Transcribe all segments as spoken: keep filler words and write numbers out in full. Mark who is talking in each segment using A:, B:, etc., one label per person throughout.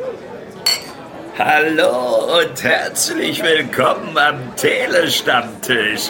A: Hallo und herzlich willkommen am Telestammtisch.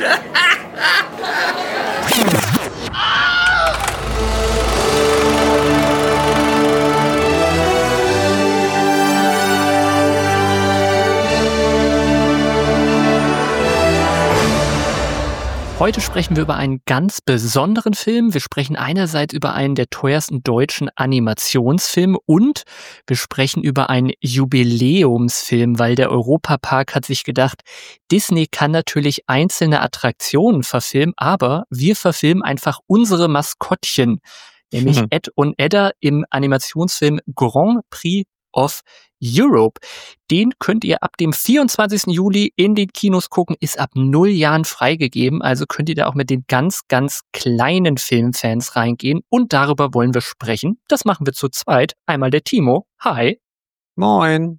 B: Heute sprechen wir über einen ganz besonderen Film. Wir sprechen einerseits über einen der teuersten deutschen Animationsfilme und wir sprechen über einen Jubiläumsfilm, weil der Europapark hat sich gedacht, Disney kann natürlich einzelne Attraktionen verfilmen, aber wir verfilmen einfach unsere Maskottchen, nämlich
C: Hm.
B: Ed und Edda im Animationsfilm Grand Prix of Europe. Den könnt ihr ab dem vierundzwanzigsten Juli in den Kinos gucken, ist ab null Jahren freigegeben, also könnt ihr da auch mit den ganz, ganz kleinen Filmfans reingehen und darüber wollen wir sprechen. Das machen wir zu zweit. Einmal der Timo. Hi.
C: Moin.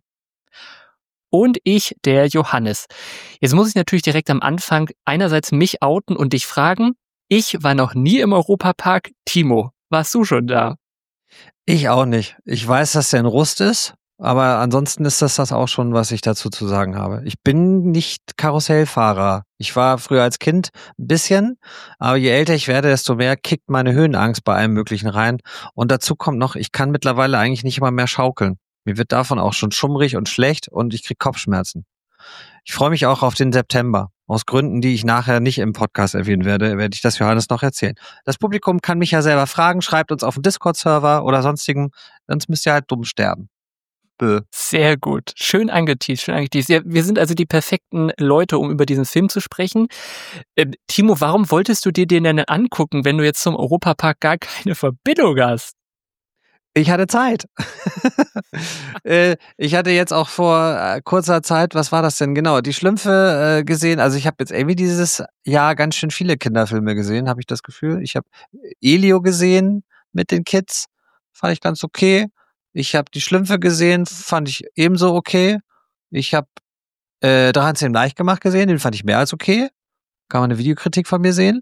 B: Und ich, der Johannes. Jetzt muss ich natürlich direkt am Anfang einerseits mich outen und dich fragen. Ich war noch nie im Europapark. Timo, warst du schon da?
C: Ich auch nicht. Ich weiß, dass der in Rust ist, aber ansonsten ist das das auch schon, was ich dazu zu sagen habe. Ich bin nicht Karussellfahrer. Ich war früher als Kind ein bisschen, aber je älter ich werde, desto mehr kickt meine Höhenangst bei allem Möglichen rein. Und dazu kommt noch, ich kann mittlerweile eigentlich nicht immer mehr schaukeln. Mir wird davon auch schon schummrig und schlecht und ich krieg Kopfschmerzen. Ich freue mich auch auf den September. Aus Gründen, die ich nachher nicht im Podcast erwähnen werde, werde ich das Johannes noch erzählen. Das Publikum kann mich ja selber fragen, schreibt uns auf dem Discord-Server oder sonstigen, sonst müsst ihr halt dumm sterben. Bö.
B: Sehr gut. Schön angeteased, schön angeteased. Ja, wir sind also die perfekten Leute, um über diesen Film zu sprechen. Ähm, Timo, warum wolltest du dir den denn angucken, wenn du jetzt zum Europapark gar keine Verbindung hast?
C: Ich hatte Zeit. äh, ich hatte jetzt auch vor äh, kurzer Zeit, was war das denn genau, die Schlümpfe äh, gesehen. Also ich habe jetzt irgendwie dieses Jahr ganz schön viele Kinderfilme gesehen, habe ich das Gefühl. Ich habe Elio gesehen mit den Kids, fand ich ganz okay. Ich habe die Schlümpfe gesehen, fand ich ebenso okay. Ich habe äh, dreizehn leicht gemacht gesehen, den fand ich mehr als okay. Kann man eine Videokritik von mir sehen.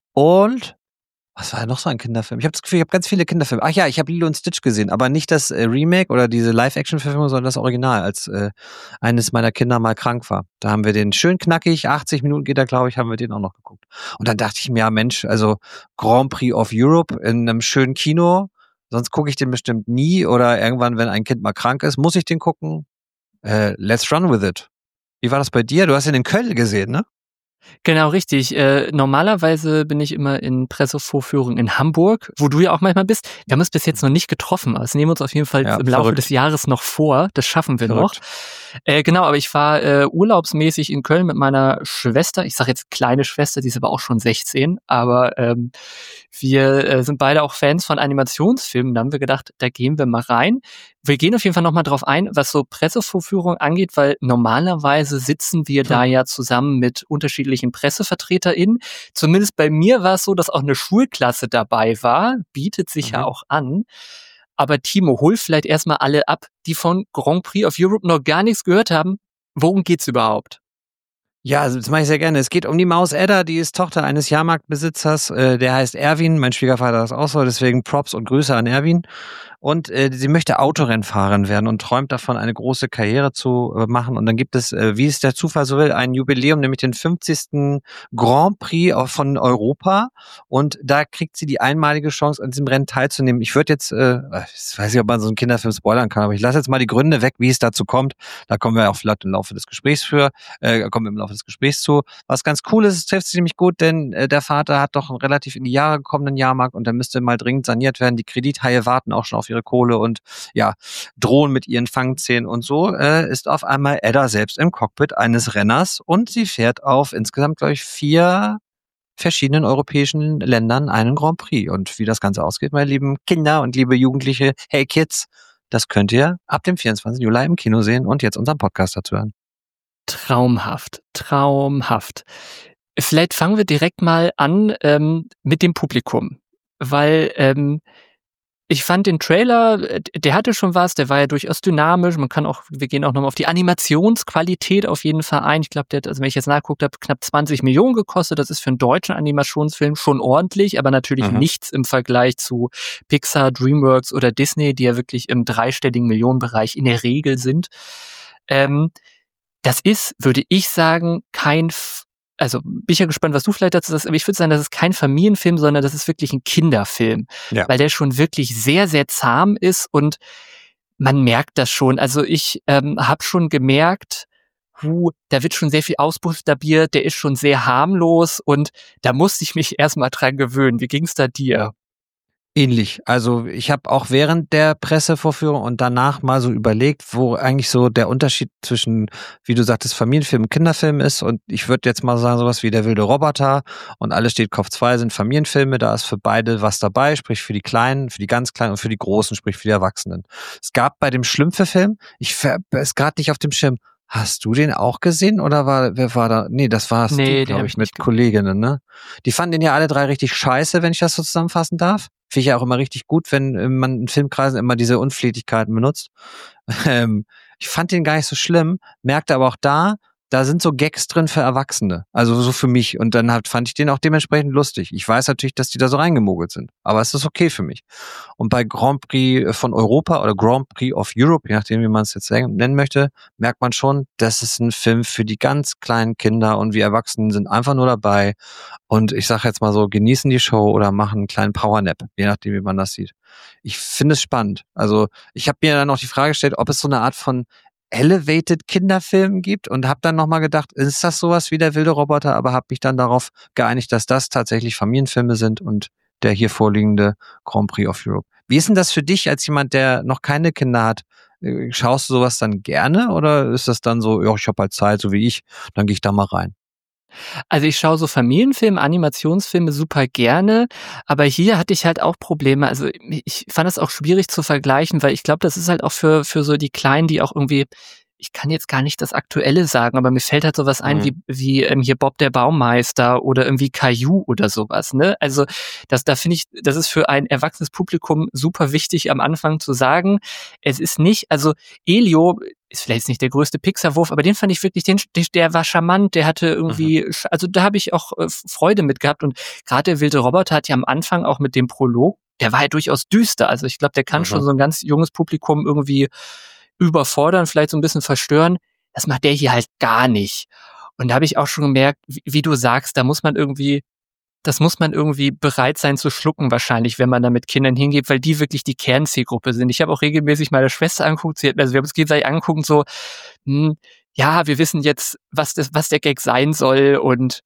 C: Und was war ja noch so ein Kinderfilm? Ich habe das Gefühl, ich habe ganz viele Kinderfilme. Ach ja, ich habe Lilo und Stitch gesehen, aber nicht das äh, Remake oder diese Live-Action-Verfilmung, sondern das Original, als äh, eines meiner Kinder mal krank war. Da haben wir den schön knackig, achtzig Minuten geht er, glaube ich, haben wir den auch noch geguckt. Und dann dachte ich mir, ja Mensch, also Grand Prix of Europe in einem schönen Kino, sonst gucke ich den bestimmt nie oder irgendwann, wenn ein Kind mal krank ist, muss ich den gucken. Äh, let's run with it. Wie war das bei dir? Du hast ihn in Köln gesehen, ne?
B: Genau, richtig. Äh, normalerweise bin ich immer in Pressevorführungen in Hamburg, wo du ja auch manchmal bist. Wir haben uns bis jetzt noch nicht getroffen, aber das nehmen wir uns auf jeden Fall
C: Ja,
B: im Laufe
C: verrückt.
B: des Jahres noch vor. Das schaffen wir
C: Verrückt.
B: noch. Äh, genau, aber ich war äh, urlaubsmäßig in Köln mit meiner Schwester. Ich sage jetzt kleine Schwester, die ist aber auch schon sechzehn. Aber ähm, wir äh, sind beide auch Fans von Animationsfilmen. Da haben wir gedacht, da gehen wir mal rein. Wir gehen auf jeden Fall nochmal drauf ein, was so Pressevorführungen angeht, weil normalerweise sitzen wir da ja zusammen mit unterschiedlichen PressevertreterInnen. Zumindest bei mir war es so, dass auch eine Schulklasse dabei war. Bietet sich
C: Mhm.
B: ja auch an. Aber Timo, hol vielleicht erstmal alle ab, die von Grand Prix of Europe noch gar nichts gehört haben. Worum geht's überhaupt?
C: Ja, also das mache ich sehr gerne. Es geht um die Maus Edda, die ist Tochter eines Jahrmarktbesitzers, äh, der heißt Erwin, mein Schwiegervater ist auch so, deswegen Props und Grüße an Erwin. Und äh, sie möchte Autorennfahrerin werden und träumt davon, eine große Karriere zu äh, machen. Und dann gibt es, äh, wie es der Zufall so will, ein Jubiläum, nämlich den fünfzigsten Grand Prix von Europa. Und da kriegt sie die einmalige Chance, an diesem Rennen teilzunehmen. Ich würde jetzt, äh, ich weiß nicht, ob man so einen Kinderfilm spoilern kann, aber ich lasse jetzt mal die Gründe weg, wie es dazu kommt. Da kommen wir auch vielleicht im Laufe des Gesprächs für, äh, kommen wir im Laufe des Gesprächs zu. Was ganz cool ist, es trifft sich nämlich gut, denn äh, der Vater hat doch einen relativ in die Jahre gekommenen Jahrmarkt und der müsste mal dringend saniert werden. Die Kredithaie warten auch schon auf ihre Kohle und ja, drohen mit ihren Fangzähnen und so, äh, ist auf einmal Edda selbst im Cockpit eines Renners und sie fährt auf insgesamt, glaube ich, vier verschiedenen europäischen Ländern einen Grand Prix. Und wie das Ganze ausgeht, meine lieben Kinder und liebe Jugendliche, hey Kids, das könnt ihr ab dem vierundzwanzigsten Juli im Kino sehen und jetzt unseren Podcast dazu hören.
B: Traumhaft, traumhaft. Vielleicht fangen wir direkt mal an ähm, mit dem Publikum, weil ähm, Ich fand den Trailer, der hatte schon was, der war ja durchaus dynamisch. Man kann auch, wir gehen auch nochmal auf die Animationsqualität auf jeden Fall ein. Ich glaube, der hat, also wenn ich jetzt nachguckt habe, knapp zwanzig Millionen gekostet. Das ist für einen deutschen Animationsfilm schon ordentlich, aber natürlich mhm. nichts im Vergleich zu Pixar, DreamWorks oder Disney, die ja wirklich im dreistelligen Millionenbereich in der Regel sind. Ähm, das ist, würde ich sagen, kein Also bin ich ja gespannt, was du vielleicht dazu sagst, aber ich würde sagen, das ist kein Familienfilm, sondern das ist wirklich ein Kinderfilm, ja. Weil der schon wirklich sehr, sehr zahm ist und man merkt das schon. Also ich ähm, habe schon gemerkt, hu, da wird schon sehr viel ausbuchstabiert, der ist schon sehr harmlos und da musste ich mich erstmal dran gewöhnen. Wie ging's da dir?
C: Ähnlich. Also ich habe auch während der Pressevorführung und danach mal so überlegt, wo eigentlich so der Unterschied zwischen, wie du sagtest, Familienfilm und Kinderfilm ist. Und ich würde jetzt mal sagen, sowas wie Der wilde Roboter und Alles steht Kopf zwei sind Familienfilme. Da ist für beide was dabei, sprich für die Kleinen, für die ganz Kleinen und für die Großen, sprich für die Erwachsenen. Es gab bei dem Schlümpfe-Film, ich ist gerade nicht auf dem Schirm, hast du den auch gesehen oder war, wer war da? Nee, das war's
B: nee,
C: du, glaube ich, mit Kolleginnen, ne? Die fanden den ja alle drei richtig scheiße, wenn ich das so zusammenfassen darf. Finde ich ja auch immer richtig gut, wenn man in Filmkreisen immer diese Unflätigkeiten benutzt. Ähm, ich fand den gar nicht so schlimm, merkte aber auch da, da sind so Gags drin für Erwachsene. Also so für mich. Und dann halt fand ich den auch dementsprechend lustig. Ich weiß natürlich, dass die da so reingemogelt sind. Aber es ist okay für mich. Und bei Grand Prix von Europa oder Grand Prix of Europe, je nachdem, wie man es jetzt nennen möchte, merkt man schon, das ist ein Film für die ganz kleinen Kinder und wir Erwachsenen sind einfach nur dabei. Und ich sage jetzt mal so, genießen die Show oder machen einen kleinen Powernap, je nachdem, wie man das sieht. Ich finde es spannend. Also ich habe mir dann auch die Frage gestellt, ob es so eine Art von Elevated Kinderfilm gibt und habe dann nochmal gedacht, ist das sowas wie Der wilde Roboter, aber habe mich dann darauf geeinigt, dass das tatsächlich Familienfilme sind und der hier vorliegende Grand Prix of Europe. Wie ist denn das für dich als jemand, der noch keine Kinder hat? Schaust du sowas dann gerne oder ist das dann so, ja, ich habe halt Zeit, so wie ich, dann gehe ich da mal rein?
B: Also ich schaue so Familienfilme, Animationsfilme super gerne, aber hier hatte ich halt auch Probleme. Also ich fand es auch schwierig zu vergleichen, weil ich glaube, das ist halt auch für für so die Kleinen, die auch irgendwie, ich kann jetzt gar nicht das Aktuelle sagen, aber mir fällt halt sowas ein, mhm. wie wie ähm, hier Bob der Baumeister oder irgendwie Caillou oder sowas, ne? Also das, da finde ich, das ist für ein erwachsenes Publikum super wichtig am Anfang zu sagen. Es ist nicht, also Elio ist vielleicht nicht der größte Pixar-Wurf, aber den fand ich wirklich, den, der war charmant, der hatte irgendwie, mhm. also da habe ich auch äh, Freude mit gehabt und gerade der wilde Roboter hat ja am Anfang auch mit dem Prolog, der war ja durchaus düster, also ich glaube, der kann mhm. schon so ein ganz junges Publikum irgendwie überfordern, vielleicht so ein bisschen verstören. Das macht der hier halt gar nicht. Und da habe ich auch schon gemerkt, wie, wie du sagst, da muss man irgendwie, das muss man irgendwie bereit sein zu schlucken wahrscheinlich, wenn man da mit Kindern hingeht, weil die wirklich die Kernzielgruppe sind. Ich habe auch regelmäßig meine Schwester angeguckt, sie hat, also wir haben uns gegenseitig angeguckt und so, hm, ja, wir wissen jetzt, was das, was der Gag sein soll und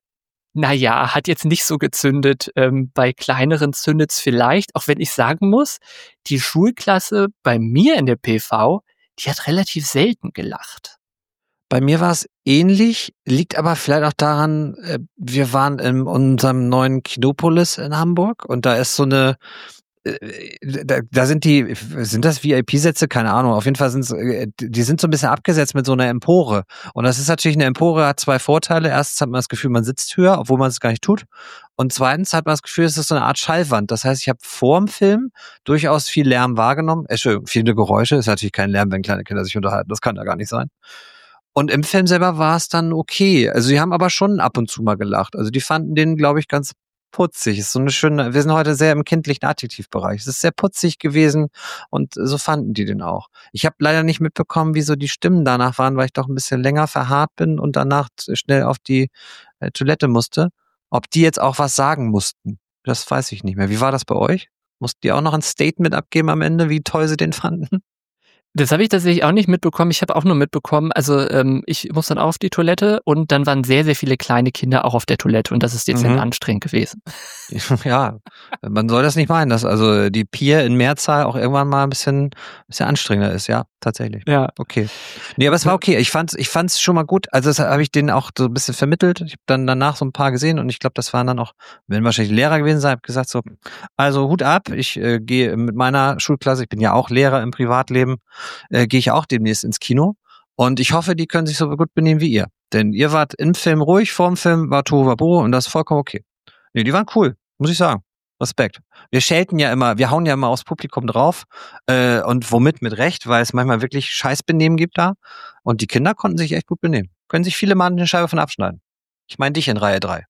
B: naja, hat jetzt nicht so gezündet. Ähm, bei kleineren zündet's vielleicht, auch wenn ich sagen muss, die Schulklasse bei mir in der P V, die hat relativ selten gelacht.
C: Bei mir war es ähnlich, liegt aber vielleicht auch daran, wir waren in unserem neuen Kinopolis in Hamburg und da ist so eine, da, da sind die, sind das V I P-Sätze? Keine Ahnung, auf jeden Fall sind die sind so ein bisschen abgesetzt mit so einer Empore und das ist natürlich, eine Empore hat zwei Vorteile. Erstens hat man das Gefühl, man sitzt höher, obwohl man es gar nicht tut und zweitens hat man das Gefühl, es ist so eine Art Schallwand. Das heißt, ich habe vor dem Film durchaus viel Lärm wahrgenommen, Entschuldigung, viele Geräusche, ist natürlich kein Lärm, wenn kleine Kinder sich unterhalten, das kann ja gar nicht sein. Und im Film selber war es dann okay. Also die haben aber schon ab und zu mal gelacht. Also die fanden den, glaube ich, ganz putzig. Ist so eine schöne, wir sind heute sehr im kindlichen Adjektivbereich. Es ist sehr putzig gewesen und so fanden die den auch. Ich habe leider nicht mitbekommen, wie so die Stimmen danach waren, weil ich doch ein bisschen länger verharrt bin und danach schnell auf die äh, Toilette musste. Ob die jetzt auch was sagen mussten, das weiß ich nicht mehr. Wie war das bei euch? Mussten die auch noch ein Statement abgeben am Ende, wie toll sie den fanden?
B: Das habe ich tatsächlich auch nicht mitbekommen. Ich habe auch nur mitbekommen, also ähm, ich muss dann auch auf die Toilette und dann waren sehr, sehr viele kleine Kinder auch auf der Toilette und das ist jetzt mhm. anstrengend gewesen.
C: Ja, man soll das nicht meinen, dass also die Peer in Mehrzahl auch irgendwann mal ein bisschen, bisschen anstrengender ist, ja, tatsächlich.
B: Ja.
C: Okay. Nee, aber es war okay. Ich fand's, ich fand's schon mal gut. Also das habe ich denen auch so ein bisschen vermittelt. Ich habe dann danach so ein paar gesehen und ich glaube, das waren dann auch, wenn wahrscheinlich Lehrer gewesen sein, habe gesagt so, also Hut ab, ich äh, gehe mit meiner Schulklasse, ich bin ja auch Lehrer im Privatleben, Äh, gehe ich auch demnächst ins Kino und ich hoffe, die können sich so gut benehmen wie ihr. Denn ihr wart im Film ruhig, vorm Film war Tohuwabohu und das ist vollkommen okay. Nee, die waren cool, muss ich sagen. Respekt. Wir schelten ja immer, wir hauen ja immer aufs Publikum drauf äh, und womit mit Recht, weil es manchmal wirklich Scheißbenehmen gibt da und die Kinder konnten sich echt gut benehmen. Können sich viele Mann eine Scheibe von abschneiden. Ich meine dich in Reihe drei.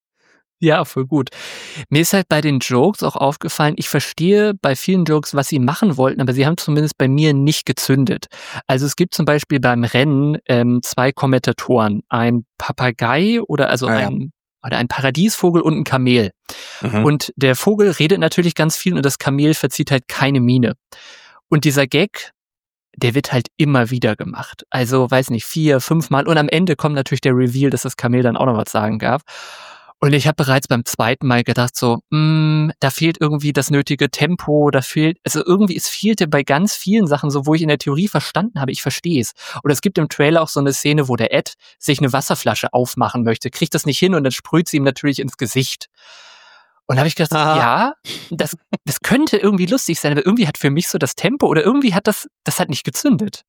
B: Ja, voll gut. Mir ist halt bei den Jokes auch aufgefallen, ich verstehe bei vielen Jokes, was sie machen wollten, aber sie haben zumindest bei mir nicht gezündet. Also es gibt zum Beispiel beim Rennen ähm, zwei Kommentatoren, ein Papagei oder also
C: Ah, ja.
B: ein oder ein Paradiesvogel und ein Kamel.
C: Mhm.
B: Und der Vogel redet natürlich ganz viel und das Kamel verzieht halt keine Miene. Und dieser Gag, der wird halt immer wieder gemacht. Also, weiß nicht, vier, fünf Mal. Und am Ende kommt natürlich der Reveal, dass das Kamel dann auch noch was sagen darf. Und ich habe bereits beim zweiten Mal gedacht so, mh, da fehlt irgendwie das nötige Tempo, da fehlt, also irgendwie, es fehlte bei ganz vielen Sachen so, wo ich in der Theorie verstanden habe, ich verstehe es. Oder es gibt im Trailer auch so eine Szene, wo der Ed sich eine Wasserflasche aufmachen möchte, kriegt das nicht hin und dann sprüht sie ihm natürlich ins Gesicht. Und da habe ich gedacht,
C: Aha.
B: ja, das, das könnte irgendwie lustig sein, aber irgendwie hat für mich so das Tempo oder irgendwie hat das, das hat nicht gezündet.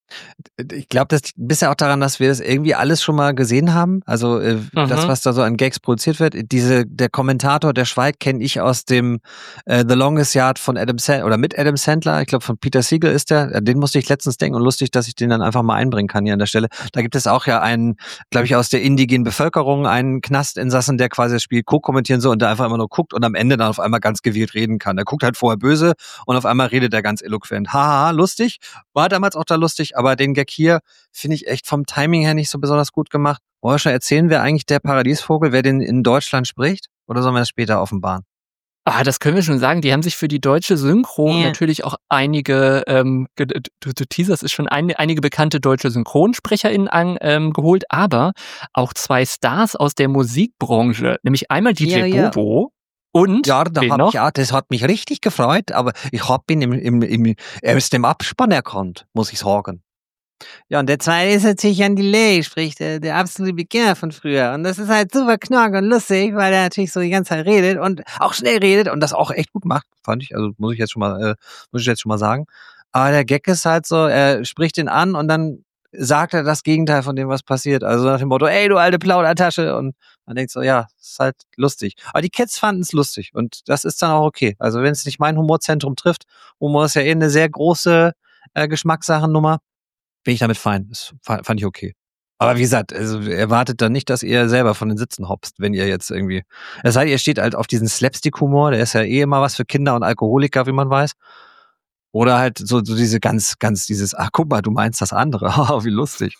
C: Ich glaube, das liegt ein bisschen auch daran, dass wir das irgendwie alles schon mal gesehen haben. Also äh,
B: Mhm.
C: das, was da so an Gags produziert wird. Diese, der Kommentator, der schweigt, kenne ich aus dem äh, The Longest Yard von Adam Sandler oder mit Adam Sandler. Ich glaube, von Peter Siegel ist der. Den musste ich letztens denken und lustig, dass ich den dann einfach mal einbringen kann hier an der Stelle. Da gibt es auch ja einen, glaube ich, aus der indigenen Bevölkerung, einen Knastinsassen, der quasi das Spiel co-kommentieren soll und der einfach immer nur guckt und am Ende dann auf einmal ganz gewählt reden kann. Der guckt halt vorher böse und auf einmal redet er ganz eloquent. Haha, lustig. War damals auch da lustig, aber den Gag hier finde ich echt vom Timing her nicht so besonders gut gemacht. Wollen wir schon erzählen, wer eigentlich der Paradiesvogel, wer den in Deutschland spricht? Oder sollen wir das später offenbaren?
B: Ah, das können wir schon sagen. Die haben sich für die deutsche Synchro
C: Ja.
B: natürlich auch einige, ähm, ge- du, du teaserst es schon, ein, einige bekannte deutsche SynchronsprecherInnen an, ähm, geholt, aber auch zwei Stars aus der Musikbranche, nämlich einmal D J
C: Ja, ja.
B: Bobo und
C: Ja, da
B: wen
C: hab
B: noch?
C: ich auch, das hat mich richtig gefreut, aber ich hab ihn im, im, im, erst im Abspann erkannt, muss ich sagen. Ja, und der zweite ist natürlich Jan Delay, sprich der, der absolute Beginner von früher. Und das ist halt super knork und lustig, weil er natürlich so die ganze Zeit redet und auch schnell redet und das auch echt gut macht, fand ich. Also muss ich jetzt schon mal, äh, muss ich jetzt schon mal sagen. Aber der Gag ist halt so, er spricht ihn an und dann sagt er das Gegenteil von dem, was passiert. Also nach dem Motto, ey, du alte Plaudertasche. Und man denkt so, ja, ist halt lustig. Aber die Kids fanden es lustig und das ist dann auch okay. Also wenn es nicht mein Humorzentrum trifft, Humor ist ja eh eine sehr große äh, Geschmackssachen-Nummer, bin ich damit fein. Das fa- fand ich okay. Aber wie gesagt, also erwartet dann nicht, dass ihr selber von den Sitzen hopst, wenn ihr jetzt irgendwie. Es sei denn, ihr steht halt auf diesen Slapstick-Humor, der ist ja eh immer was für Kinder und Alkoholiker, wie man weiß. Oder halt so, so diese ganz, ganz dieses, ach guck mal, du meinst das andere. Haha, wie lustig.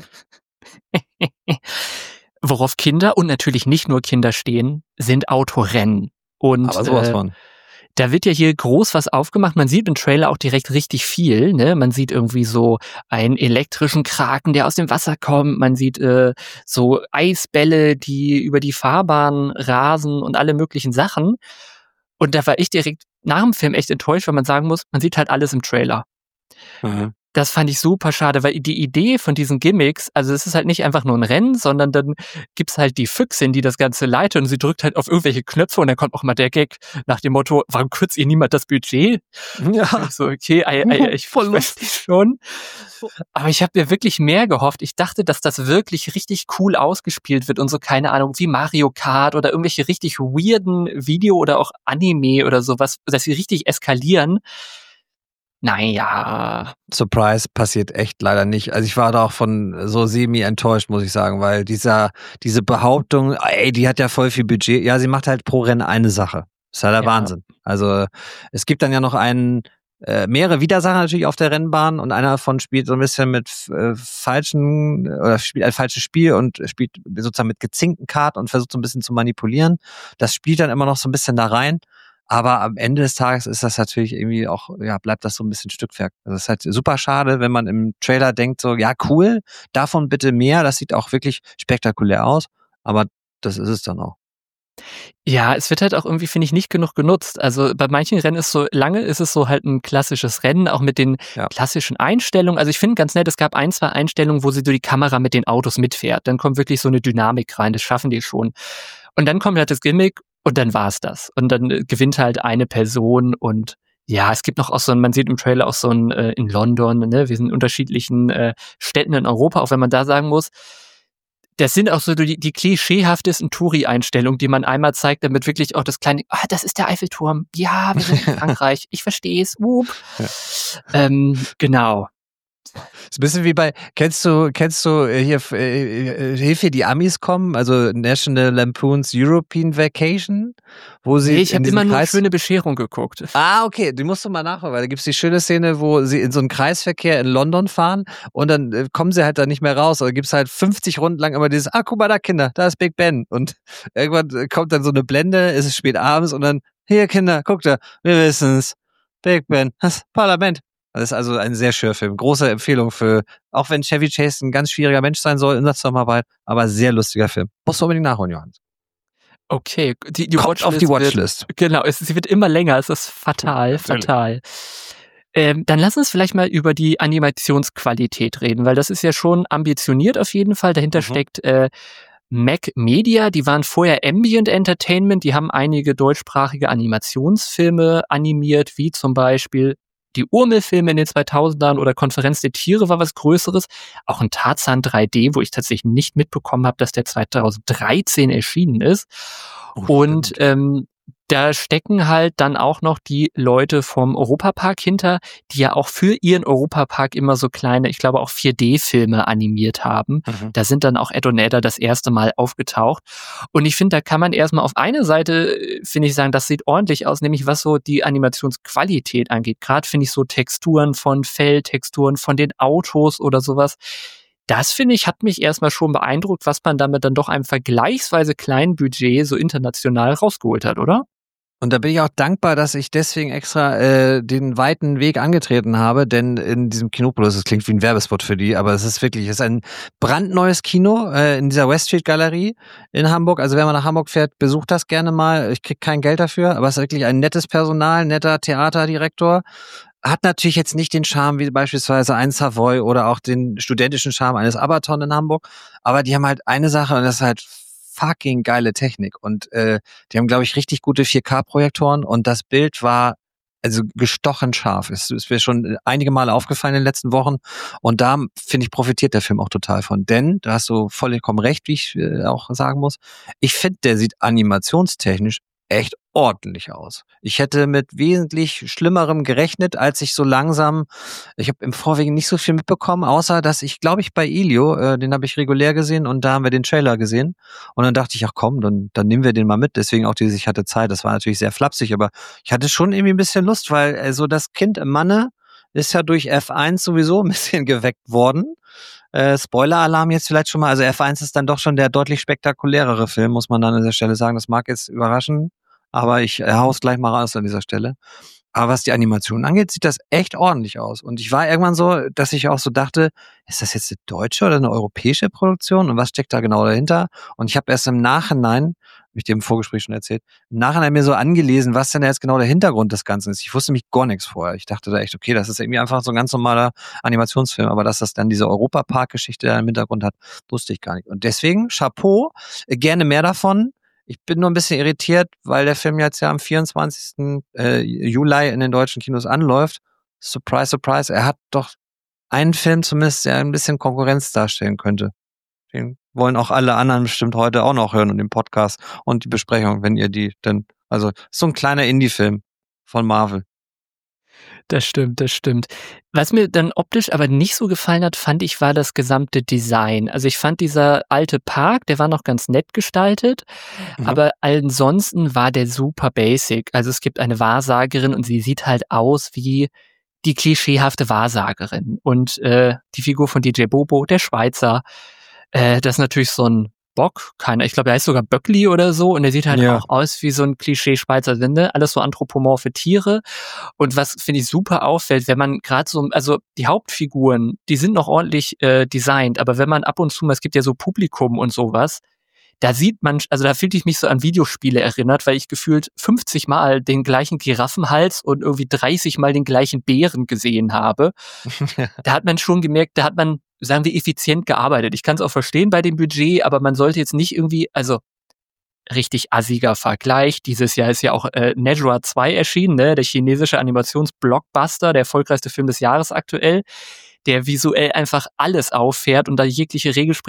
B: Worauf Kinder und natürlich nicht nur Kinder stehen, sind Autorennen. Und
C: Aber sowas
B: äh,
C: von.
B: da wird ja hier groß was aufgemacht. Man sieht im Trailer auch direkt richtig viel. Ne? Man sieht irgendwie so einen elektrischen Kraken, der aus dem Wasser kommt. Man sieht äh, so Eisbälle, die über die Fahrbahn rasen und alle möglichen Sachen. Und da war ich direkt nach dem Film echt enttäuscht, weil man sagen muss, man sieht halt alles im Trailer.
C: Mhm.
B: Das fand ich super schade, weil die Idee von diesen Gimmicks, also es ist halt nicht einfach nur ein Rennen, sondern dann gibt's halt die Füchsin, die das Ganze leitet und sie drückt halt auf irgendwelche Knöpfe und dann kommt auch mal der Gag nach dem Motto, warum kürzt ihr niemand das Budget?
C: Ja.
B: So, okay, ei, ei, ich
C: Voll
B: lustig schon. Aber ich habe mir wirklich mehr gehofft. Ich dachte, dass das wirklich richtig cool ausgespielt wird und so, keine Ahnung, wie Mario Kart oder irgendwelche richtig weirden Video- oder auch Anime oder sowas, dass sie richtig eskalieren. Naja.
C: Surprise passiert echt leider nicht. Also ich war da auch von so semi enttäuscht, muss ich sagen, weil dieser, diese Behauptung, ey, die hat ja voll viel Budget. Ja, sie macht halt pro Rennen eine Sache. Das ist halt der
B: Ja.
C: Wahnsinn. Also es gibt dann ja noch einen, äh, mehrere Widersacher natürlich auf der Rennbahn und einer davon spielt so ein bisschen mit äh, falschen, oder spielt ein falsches Spiel und spielt sozusagen mit gezinkten Karten und versucht so ein bisschen zu manipulieren. Das spielt dann immer noch so ein bisschen da rein. Aber am Ende des Tages ist das natürlich irgendwie auch, ja, bleibt das so ein bisschen Stückwerk. Also es ist halt super schade, wenn man im Trailer denkt so, ja, cool, davon bitte mehr, das sieht auch wirklich spektakulär aus, aber das ist es dann auch.
B: Ja, es wird halt auch irgendwie, finde ich, nicht genug genutzt. Also bei manchen Rennen ist so, lange ist es so halt ein klassisches Rennen, auch mit den
C: Ja.
B: klassischen Einstellungen. Also ich finde ganz nett, es gab ein, zwei Einstellungen, wo sie so die Kamera mit den Autos mitfährt. Dann kommt wirklich so eine Dynamik rein, das schaffen die schon. Und dann kommt halt das Gimmick und dann war's das. Und dann äh, gewinnt halt eine Person und ja, es gibt noch auch so ein, man sieht im Trailer auch so ein äh, in London, ne, wir sind in unterschiedlichen äh, Städten in Europa, auch wenn man da sagen muss, Das sind auch so die, die klischeehaftesten Touri-Einstellungen, die man einmal zeigt, damit wirklich auch das kleine, ah, das ist der Eiffelturm. Ja, wir sind in Frankreich. Ich verstehe es. Ja. Ähm, genau.
C: Ist ein bisschen wie bei, kennst du, kennst du hier äh, Hilfe, die Amis kommen, also National Lampoon's European Vacation, wo sie.
B: Nee, ich habe immer nur
C: Kreis...
B: schöne Bescherung geguckt.
C: Ah, okay, die musst du mal nachholen, weil da gibt's die schöne Szene, wo sie in so einen Kreisverkehr in London fahren und dann äh, kommen sie halt da nicht mehr raus. Oder gibt's halt fünfzig Runden lang immer dieses, ah, guck mal da, Kinder, da ist Big Ben. Und irgendwann kommt dann so eine Blende, es ist spät abends und dann, hier, Kinder, guck da, wir wissen's, Big Ben, das Parlament. Das ist also ein sehr schöner Film. Große Empfehlung für, auch wenn Chevy Chase ein ganz schwieriger Mensch sein soll in der Zusammenarbeit, aber sehr lustiger Film. Musst du unbedingt nachholen, Johannes.
B: Okay, die, die
C: Kommt
B: Watchlist
C: auf die Watchlist.
B: Wird, genau, es, sie wird immer länger, es ist fatal, ja, fatal. Ähm, dann lass uns vielleicht mal über die Animationsqualität reden, weil das ist ja schon ambitioniert auf jeden Fall. Dahinter mhm. steckt äh, Mac Media, die waren vorher Ambient Entertainment, die haben einige deutschsprachige Animationsfilme animiert, wie zum Beispiel die Urmel-Filme in den zweitausendern oder Konferenz der Tiere war was Größeres. Auch ein Tarzan drei D, wo ich tatsächlich nicht mitbekommen habe, dass der zweitausenddreizehn erschienen ist. Oh, und ähm, da stecken halt dann auch noch die Leute vom Europapark hinter, die ja auch für ihren Europapark immer so kleine, ich glaube auch vier D-Filme animiert haben. Mhm. Da sind dann auch Ed und Edda das erste Mal aufgetaucht. Und ich finde, da kann man erstmal auf eine Seite, finde ich, sagen, das sieht ordentlich aus, nämlich was so die Animationsqualität angeht. Gerade finde ich so Texturen von Fell, Texturen von den Autos oder sowas. Das, finde ich, hat mich erstmal schon beeindruckt, was man damit dann doch einem vergleichsweise kleinen Budget so international rausgeholt hat, oder?
C: Und da bin ich auch dankbar, dass ich deswegen extra äh, den weiten Weg angetreten habe, denn in diesem Kinopolis, das klingt wie ein Werbespot für die, aber es ist wirklich, es ist ein brandneues Kino äh, in dieser West Street Galerie in Hamburg. Also wenn man nach Hamburg fährt, besucht das gerne mal. Ich krieg kein Geld dafür, aber es ist wirklich ein nettes Personal, netter Theaterdirektor. Hat natürlich jetzt nicht den Charme wie beispielsweise ein Savoy oder auch den studentischen Charme eines Abaton in Hamburg, aber die haben halt eine Sache und das ist halt fucking geile Technik und äh, die haben, glaube ich, richtig gute vier K-Projektoren und das Bild war also gestochen scharf. Es ist mir schon einige Male aufgefallen in den letzten Wochen und da, finde ich, profitiert der Film auch total von. Denn, da hast du vollkommen recht, wie ich äh, auch sagen muss, ich finde, der sieht animationstechnisch echt ordentlich aus. Ich hätte mit wesentlich Schlimmerem gerechnet, als ich so langsam, ich habe im Vorwege nicht so viel mitbekommen, außer dass ich, glaube ich, bei Elio, äh, den habe ich regulär gesehen und da haben wir den Trailer gesehen und dann dachte ich, ach komm, dann, dann nehmen wir den mal mit, deswegen auch dieses, ich hatte Zeit, das war natürlich sehr flapsig, aber ich hatte schon irgendwie ein bisschen Lust, weil äh, so das Kind im Manne ist ja durch F eins sowieso ein bisschen geweckt worden. Äh, Spoiler-Alarm jetzt vielleicht schon mal, also F eins ist dann doch schon der deutlich spektakulärere Film, muss man dann an dieser Stelle sagen, das mag jetzt überraschen, aber ich äh, hau's gleich mal raus an dieser Stelle. Aber was die Animation angeht, sieht das echt ordentlich aus. Und ich war irgendwann so, dass ich auch so dachte, ist das jetzt eine deutsche oder eine europäische Produktion? Und was steckt da genau dahinter? Und ich habe erst im Nachhinein, habe ich dir im Vorgespräch schon erzählt, im Nachhinein mir so angelesen, was denn jetzt genau der Hintergrund des Ganzen ist. Ich wusste nämlich gar nichts vorher. Ich dachte da echt, okay, das ist irgendwie einfach so ein ganz normaler Animationsfilm. Aber dass das dann diese Europapark-Geschichte da im Hintergrund hat, wusste ich gar nicht. Und deswegen, Chapeau, gerne mehr davon. Ich bin nur ein bisschen irritiert, weil der Film jetzt ja am vierundzwanzigsten Juli in den deutschen Kinos anläuft. Surprise, surprise. Er hat doch einen Film zumindest, der ein bisschen Konkurrenz darstellen könnte. Den wollen auch alle anderen bestimmt heute auch noch hören und den Podcast und die Besprechung, wenn ihr die denn, also so ein kleiner Indie-Film von Marvel.
B: Das stimmt, das stimmt. Was mir dann optisch aber nicht so gefallen hat, fand ich, war das gesamte Design. Also ich fand dieser alte Park, der war noch ganz nett gestaltet, mhm. aber ansonsten war der super basic. Also es gibt eine Wahrsagerin und sie sieht halt aus wie die klischeehafte Wahrsagerin. Und äh, die Figur von D J Bobo, der Schweizer, äh, das ist natürlich so ein Bock, keiner, ich glaube, der heißt sogar Böckli oder so und der sieht halt ja auch aus wie so ein Klischee-Schweizer Sinde, alles so anthropomorphe Tiere und was, finde ich, super auffällt, wenn man gerade so, also die Hauptfiguren, die sind noch ordentlich äh, designt, aber wenn man ab und zu mal, es gibt ja so Publikum und sowas, da sieht man, also da fühlte ich mich so an Videospiele erinnert, weil ich gefühlt fünfzig Mal den gleichen Giraffenhals und irgendwie dreißig Mal den gleichen Bären gesehen habe. Da hat man schon gemerkt, da hat man, sagen wir, effizient gearbeitet. Ich kann es auch verstehen bei dem Budget, aber man sollte jetzt nicht irgendwie, also richtig assiger Vergleich. Dieses Jahr ist ja auch äh, Nezha zwei erschienen, ne? Der chinesische Animationsblockbuster, der erfolgreichste Film des Jahres aktuell, der visuell einfach alles auffährt und da jegliche Regel sprengt.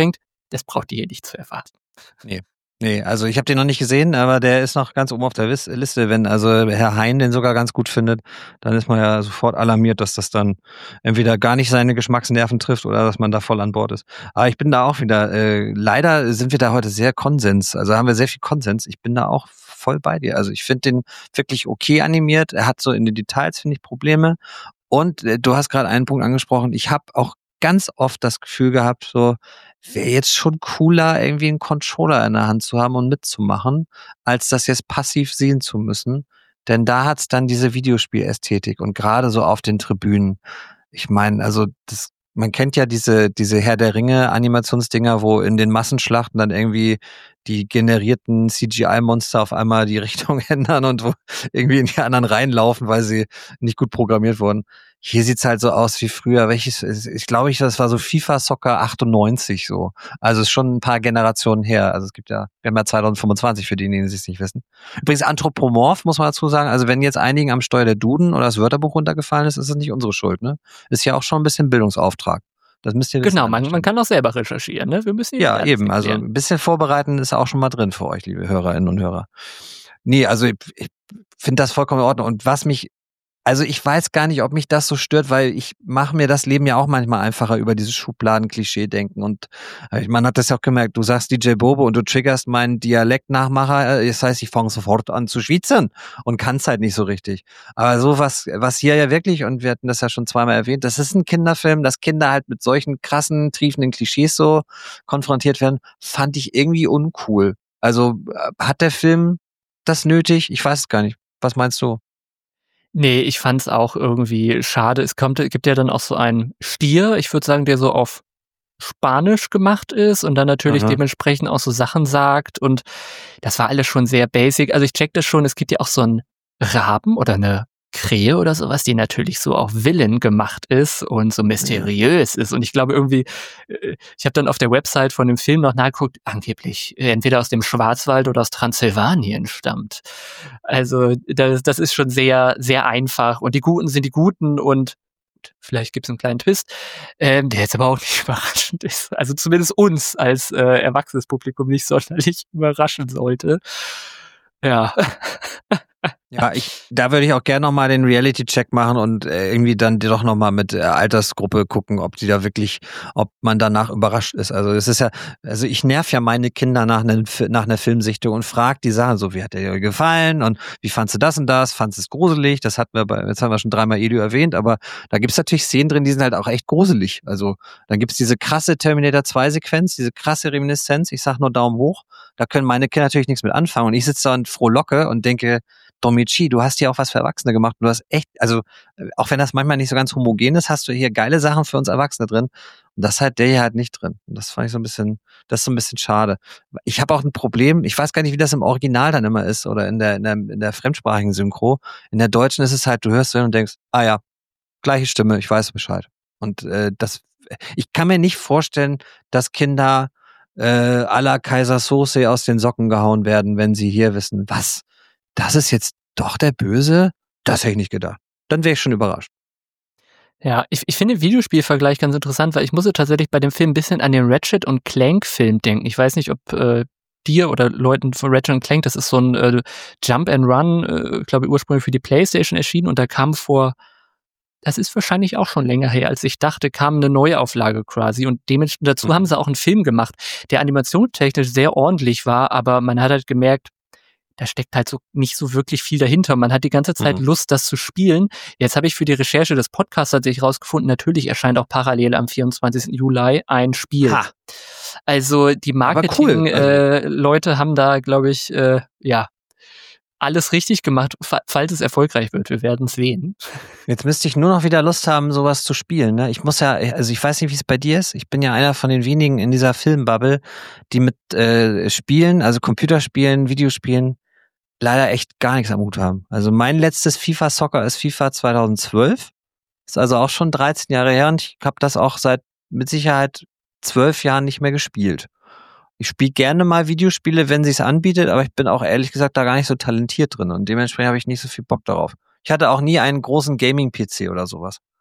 B: das braucht ihr hier nicht zu erwarten.
C: Nee. Nee, also ich habe den noch nicht gesehen, aber der ist noch ganz oben auf der Liste. Wenn also Herr Hein den sogar ganz gut findet, dann ist man ja sofort alarmiert, dass das dann entweder gar nicht seine Geschmacksnerven trifft oder dass man da voll an Bord ist. Aber ich bin da auch wieder, äh, leider sind wir da heute sehr Konsens, also haben wir sehr viel Konsens. Ich bin da auch voll bei dir. Also ich finde den wirklich okay animiert. Er hat so in den Details, finde ich, Probleme. Und äh, du hast gerade einen Punkt angesprochen. Ich habe auch ganz oft das Gefühl gehabt, so, wäre jetzt schon cooler, irgendwie einen Controller in der Hand zu haben und mitzumachen, als das jetzt passiv sehen zu müssen. Denn da hat's dann diese Videospielästhetik und gerade so auf den Tribünen. Ich meine, also das, man kennt ja diese diese Herr der Ringe Animationsdinger, wo in den Massenschlachten dann irgendwie die generierten C G I-Monster auf einmal die Richtung ändern und wo irgendwie in die anderen reinlaufen, weil sie nicht gut programmiert wurden. Hier sieht's halt so aus wie früher. Welches, ich glaube, ich, das war so FIFA Soccer achtundneunzig so. Also ist schon ein paar Generationen her. Also es gibt ja, wir haben ja zwanzig fünfundzwanzig für diejenigen, die es nicht wissen. Übrigens anthropomorph, muss man dazu sagen. Also wenn jetzt einigen am Steuer der Duden oder das Wörterbuch runtergefallen ist, ist es nicht unsere Schuld, ne? Ist ja auch schon ein bisschen Bildungsauftrag. Das müsst ihr wissen.
B: Genau, man, man kann auch selber recherchieren, ne? Wir müssen
C: ja eben, also ein bisschen vorbereiten ist auch schon mal drin für euch, liebe Hörerinnen und Hörer. Nee, also ich, ich finde das vollkommen in Ordnung. Und was mich Also ich weiß gar nicht, ob mich das so stört, weil ich mache mir das Leben ja auch manchmal einfacher über dieses Schubladen-Klischee-Denken. Und man hat das ja auch gemerkt, du sagst D J Bobo und du triggerst meinen Dialektnachmacher, das heißt, ich fange sofort an zu schwitzen und kann es halt nicht so richtig. Aber so was, was hier ja wirklich, und wir hatten das ja schon zweimal erwähnt, das ist ein Kinderfilm, dass Kinder halt mit solchen krassen, triefenden Klischees so konfrontiert werden, fand ich irgendwie uncool. Also hat der Film das nötig? Ich weiß es gar nicht. Was meinst du?
B: Nee, ich fand's auch irgendwie schade. Es kommt, gibt ja dann auch so einen Stier, ich würde sagen, der so auf Spanisch gemacht ist und dann natürlich
C: Aha.
B: dementsprechend auch so Sachen sagt und das war alles schon sehr basic. Also ich check das schon, es gibt ja auch so einen Raben oder eine Krähe oder sowas, die natürlich so auf Willen gemacht ist und so mysteriös ist. Und ich glaube irgendwie, ich habe dann auf der Website von dem Film noch nachgeguckt, angeblich entweder aus dem Schwarzwald oder aus Transsilvanien stammt. Also das, das ist schon sehr, sehr einfach. Und die Guten sind die Guten und vielleicht gibt es einen kleinen Twist, ähm, der jetzt aber auch nicht überraschend ist. Also zumindest uns als äh, erwachsenes Publikum nicht sonderlich überraschen sollte. Ja.
C: Ja, ich, da würde ich auch gerne nochmal den Reality-Check machen und äh, irgendwie dann doch nochmal mit äh, Altersgruppe gucken, ob die da wirklich, ob man danach überrascht ist. Also es ist ja, also ich nerv ja meine Kinder nach einer, nach einer Filmsichtung und frag die Sachen so, wie hat der dir gefallen und wie fandst du das und das? Fandst du es gruselig? Das hatten wir bei, jetzt haben wir schon dreimal Edu erwähnt, aber da gibt's natürlich Szenen drin, die sind halt auch echt gruselig. Also dann gibt's diese krasse Terminator zwei Sequenz, diese krasse Reminiszenz, ich sag nur Daumen hoch, da können meine Kinder natürlich nichts mit anfangen und ich sitze da und frohlocke und denke, Domichi, du hast hier auch was für Erwachsene gemacht. Du hast echt, also auch wenn das manchmal nicht so ganz homogen ist, hast du hier geile Sachen für uns Erwachsene drin. Und das hat der hier halt nicht drin. Und das fand ich so ein bisschen, das ist so ein bisschen schade. Ich habe auch ein Problem, ich weiß gar nicht, wie das im Original dann immer ist oder in der, in der, in der fremdsprachigen Synchro. In der deutschen ist es halt, du hörst drin und denkst, ah ja, gleiche Stimme, ich weiß Bescheid. Und äh, das, ich kann mir nicht vorstellen, dass Kinder äh, à la Kaiser Sose aus den Socken gehauen werden, wenn sie hier wissen, was? Das ist jetzt doch der Böse? Das hätte ich nicht gedacht. Dann wäre ich schon überrascht.
B: Ja, ich, ich finde den Videospielvergleich ganz interessant, weil ich musste tatsächlich bei dem Film ein bisschen an den Ratchet und Clank Film denken. Ich weiß nicht, ob äh, dir oder Leuten von Ratchet und Clank, das ist so ein äh, Jump and Run, äh, ich glaube ursprünglich für die PlayStation erschienen und da kam vor, das ist wahrscheinlich auch schon länger her, als ich dachte, kam eine Neuauflage quasi und dementsprechend dazu mhm. haben sie auch einen Film gemacht, der animationstechnisch sehr ordentlich war, aber man hat halt gemerkt, da steckt halt so nicht so wirklich viel dahinter. Man hat die ganze Zeit mhm. Lust, das zu spielen. Jetzt habe ich für die Recherche des Podcasts tatsächlich rausgefunden, natürlich erscheint auch parallel am vierundzwanzigsten Juli ein Spiel. Ha. Also die Marketing-Leute cool. äh, haben da, glaube ich, äh, ja, alles richtig gemacht, falls es erfolgreich wird. Wir werden es sehen.
C: Jetzt müsste ich nur noch wieder Lust haben, sowas zu spielen. Ne? Ich muss ja, also ich weiß nicht, wie es bei dir ist. Ich bin ja einer von den wenigen in dieser Filmbubble, die mit äh, Spielen, also Computerspielen, Videospielen, leider echt gar nichts am Hut haben. Also mein letztes FIFA Soccer ist FIFA zweitausendzwölf. Ist also auch schon dreizehn Jahre her und ich habe das auch seit mit Sicherheit zwölf Jahren nicht mehr gespielt. Ich spiele gerne mal Videospiele, wenn sie es anbietet, aber ich bin auch ehrlich gesagt da gar nicht so talentiert drin und dementsprechend habe ich nicht so viel Bock darauf. Ich hatte auch nie einen großen Gaming-P C oder sowas.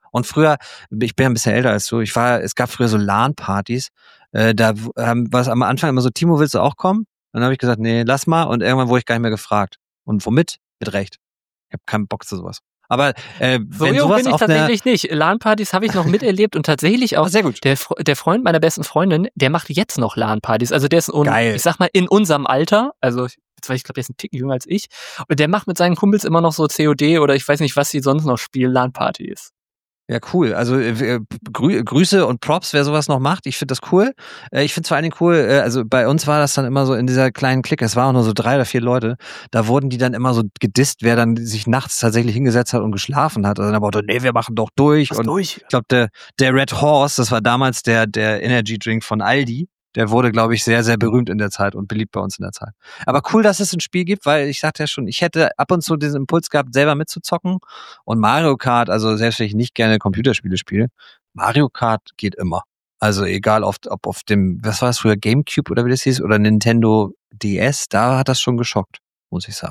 C: Und früher, ich bin ein bisschen älter als du, ich war, es gab früher so LAN-Partys, äh, da ähm, war es am Anfang immer so, Timo, willst du auch kommen? Dann habe ich gesagt, nee, lass mal. Und irgendwann wurde ich gar nicht mehr gefragt. Und womit? Mit Recht. Ich habe keinen Bock zu sowas. Aber äh,
B: So
C: wenn
B: jung
C: sowas
B: bin ich
C: auf
B: tatsächlich nicht. LAN-Partys habe ich noch miterlebt und tatsächlich auch
C: Ah, sehr gut.
B: der, Fre- der Freund meiner besten Freundin, der macht jetzt noch LAN-Partys. Also der ist, un,
C: Geil.
B: ich sag mal, in unserem Alter, also ich, jetzt weiß ich, glaube, der ist ein Ticken jünger als ich, und der macht mit seinen Kumpels immer noch so C O D oder ich weiß nicht, was sie sonst noch spielen, LAN-Partys.
C: Ja, cool. Also äh, grü Grüße und Props, wer sowas noch macht. Ich finde das cool. Äh, ich finde es vor allen Dingen cool, äh, also bei uns war das dann immer so in dieser kleinen Clique, es waren auch nur so drei oder vier Leute, da wurden die dann immer so gedisst, wer dann sich nachts tatsächlich hingesetzt hat und geschlafen hat. Also dann wurde, nee, wir machen doch durch.
B: Was
C: und
B: durch?
C: ich glaube, der, der Red Horse, das war damals der, der Energy Drink von Aldi, der wurde, glaube ich, sehr, sehr berühmt in der Zeit und beliebt bei uns in der Zeit. Aber cool, dass es ein Spiel gibt, weil ich sagte ja schon, ich hätte ab und zu diesen Impuls gehabt, selber mitzuzocken. Und Mario Kart, also selbst wenn ich nicht gerne Computerspiele spiele, Mario Kart geht immer. Also egal, ob, ob auf dem, was war das früher, GameCube oder wie das hieß, oder Nintendo D S, da hat das schon geschockt, muss ich sagen.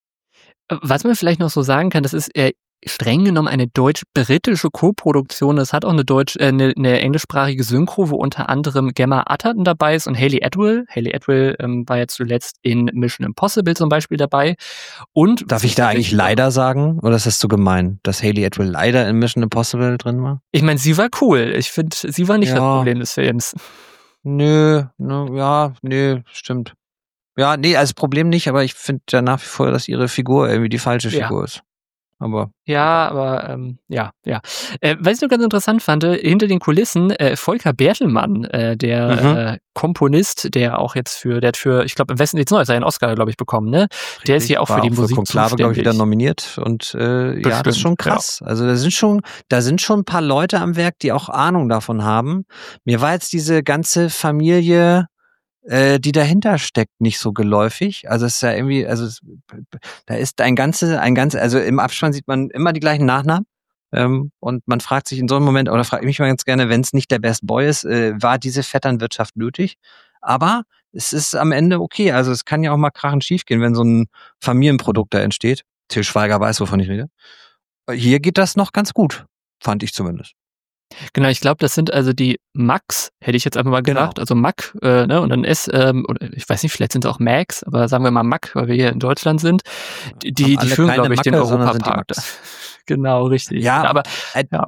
B: Was man vielleicht noch so sagen kann, das ist äh, streng genommen eine deutsch-britische Co-Produktion. Das hat auch eine deutsch, äh, eine, eine englischsprachige Synchro, wo unter anderem Gemma Arterton dabei ist und Hayley Atwell. Hayley Atwell ähm, war jetzt zuletzt in Mission Impossible zum Beispiel dabei. Und
C: Darf ich da eigentlich leider sagen? Oder ist das zu gemein, dass Hayley Atwell leider in Mission Impossible drin war?
B: Ich meine, sie war cool. Ich finde, sie war nicht
C: Ja.
B: das Problem des Films.
C: Nö, ne, ja, nö, stimmt. Ja, nee, als Problem nicht, aber ich finde ja nach wie vor, dass ihre Figur irgendwie die falsche
B: Ja.
C: Figur ist. Aber
B: Ja, aber ähm, ja, ja. Äh, was ich noch ganz interessant fand, äh, hinter den Kulissen, äh, Volker Bertelmann, äh, der
C: Mhm.
B: äh, Komponist, der auch jetzt für, der hat für, ich glaube, im Westen nichts Neues, einen Oscar, glaube ich, bekommen, ne? Der ist
C: richtig,
B: ja auch
C: war
B: für die Musik
C: Konklave, glaube ich, wieder
B: zuständig.
C: nominiert. Und äh, ja, das ist
B: Bestimmt,
C: schon krass. Also da sind schon, da sind schon ein paar Leute am Werk, die auch Ahnung davon haben. Mir war jetzt diese ganze Familie, äh, die dahinter steckt, nicht so geläufig. Also es ist ja irgendwie, also es, da ist ein ganze, ein ganze, also im Abspann sieht man immer die gleichen Nachnamen. Ähm, und man fragt sich in so einem Moment, oder frage ich mich mal ganz gerne, wenn es nicht der Best Boy ist, äh, war diese Vetternwirtschaft nötig? Aber es ist am Ende okay. Also es kann ja auch mal krachend schiefgehen, wenn so ein Familienprodukt da entsteht. Til Schweiger weiß, wovon ich rede. Hier geht das noch ganz gut, fand ich zumindest.
B: Genau, ich glaube, das sind also die Max, hätte ich jetzt einfach mal
C: Genau.
B: gesagt, also Mac, äh, ne, und dann S, ähm, oder ich weiß nicht, vielleicht sind es auch Max, aber sagen wir mal Mac, weil wir hier in Deutschland sind, die, die,
C: Haben
B: die
C: alle
B: führen,
C: keine
B: glaube ich, den
C: Macke, sondern sind die
B: Europapark.
C: Max.
B: Genau, richtig.
C: Ja,
B: aber
C: äh,
B: ja.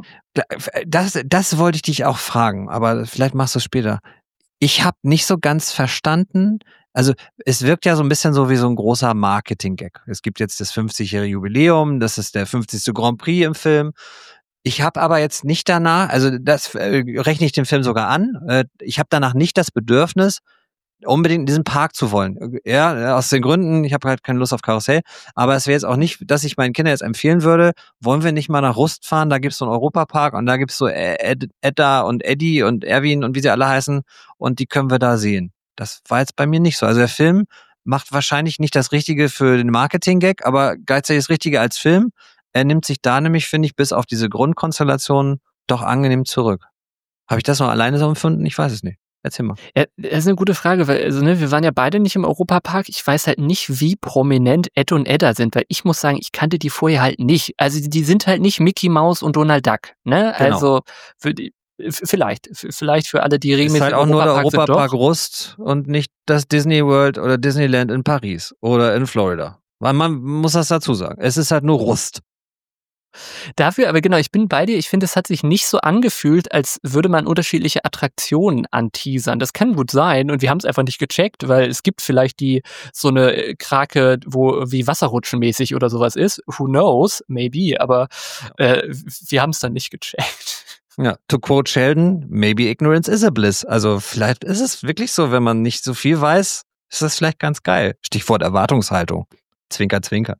C: das, das wollte ich dich auch fragen, aber vielleicht machst du es später. Ich habe nicht so ganz verstanden, also es wirkt ja so ein bisschen so wie so ein großer Marketing-Gag. Es gibt jetzt das fünfzigjährige Jubiläum, das ist der fünfzigste Grand Prix im Film. Ich habe aber jetzt nicht danach, also das äh, rechne ich dem Film sogar an, äh, ich habe danach nicht das Bedürfnis, unbedingt in diesen Park zu wollen. Ja, aus den Gründen, ich habe halt keine Lust auf Karussell, aber es wäre jetzt auch nicht, dass ich meinen Kindern jetzt empfehlen würde, wollen wir nicht mal nach Rust fahren, da gibt's so einen Europapark und da gibt's so Ed, Edda und Eddie und Erwin und wie sie alle heißen und die können wir da sehen. Das war jetzt bei mir nicht so. Also der Film macht wahrscheinlich nicht das Richtige für den Marketing-Gag, aber gleichzeitig das Richtige als Film. Er nimmt sich da nämlich, finde ich, bis auf diese Grundkonstellation doch angenehm zurück. Habe ich das noch alleine so empfunden? Ich weiß es nicht. Erzähl mal.
B: Ja, das ist eine gute Frage, weil also, ne, wir waren ja beide nicht im Europapark. Ich weiß halt nicht, wie prominent Ed und Edda sind, weil ich muss sagen, ich kannte die vorher halt nicht. Also die, die sind halt nicht Mickey Mouse und Donald Duck, ne?
C: Genau.
B: Also für die, vielleicht, vielleicht für alle, die regelmäßig
C: Ist halt auch
B: im
C: nur der
B: Europapark sind,
C: Europapark
B: doch.
C: Rust und nicht das Disney World oder Disneyland in Paris oder in Florida. Weil man muss das dazu sagen. Es ist halt nur Rust.
B: Dafür, aber genau, ich bin bei dir. Ich finde, es hat sich nicht so angefühlt, als würde man unterschiedliche Attraktionen anteasern. Das kann gut sein und wir haben es einfach nicht gecheckt, weil es gibt vielleicht die so eine Krake, wo wie Wasserrutschen mäßig oder sowas ist. Who knows? Maybe, aber äh, wir haben es dann nicht gecheckt.
C: Ja, to quote Sheldon, maybe ignorance is a bliss. Also vielleicht ist es wirklich so, wenn man nicht so viel weiß, ist das vielleicht ganz geil. Stichwort Erwartungshaltung. Zwinker, zwinker.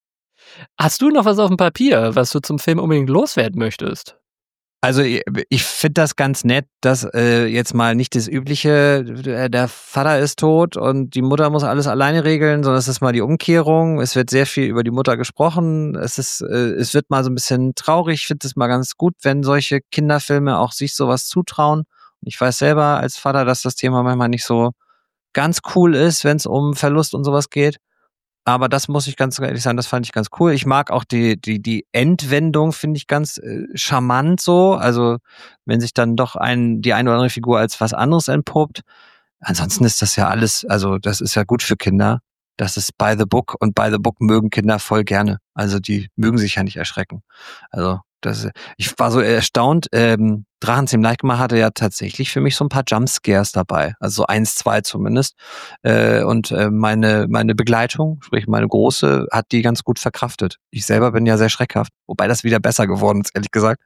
B: Hast du noch was auf dem Papier, was du zum Film unbedingt loswerden möchtest?
C: Also ich, ich finde das ganz nett, dass äh, jetzt mal nicht das übliche, der, der Vater ist tot und die Mutter muss alles alleine regeln, sondern es ist mal die Umkehrung. Es wird sehr viel über die Mutter gesprochen. Es ist, äh, es wird mal so ein bisschen traurig. Ich finde es mal ganz gut, wenn solche Kinderfilme auch sich sowas zutrauen. Ich weiß selber als Vater, dass das Thema manchmal nicht so ganz cool ist, wenn es um Verlust und sowas geht. Aber das muss ich ganz ehrlich sagen, das fand ich ganz cool. Ich mag auch die, die, die Endwendung, finde ich ganz äh, charmant so. Also, wenn sich dann doch ein, die eine oder andere Figur als was anderes entpuppt. Ansonsten ist das ja alles, also, das ist ja gut für Kinder. Das ist by the book und by the book mögen Kinder voll gerne. Also, die mögen sich ja nicht erschrecken. Also, das, ich war so erstaunt, ähm, Drachenzähmen Leichtgemacht hatte ja tatsächlich für mich so ein paar Jumpscares dabei. Also so eins, zwei zumindest. Äh, und äh, meine, meine Begleitung, sprich meine Große, hat die ganz gut verkraftet. Ich selber bin ja sehr schreckhaft, wobei das wieder besser geworden ist, ehrlich gesagt.